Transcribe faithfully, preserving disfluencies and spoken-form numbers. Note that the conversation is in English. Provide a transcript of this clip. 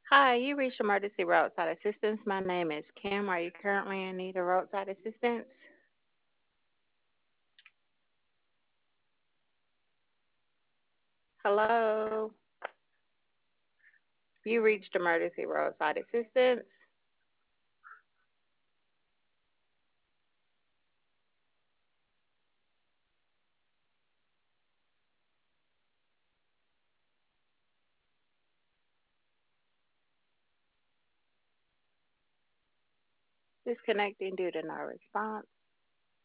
Hi, you reached emergency roadside assistance. My name is Kim. Are you currently in need of roadside assistance? Hello? You reached emergency roadside assistance. Disconnecting due to no response.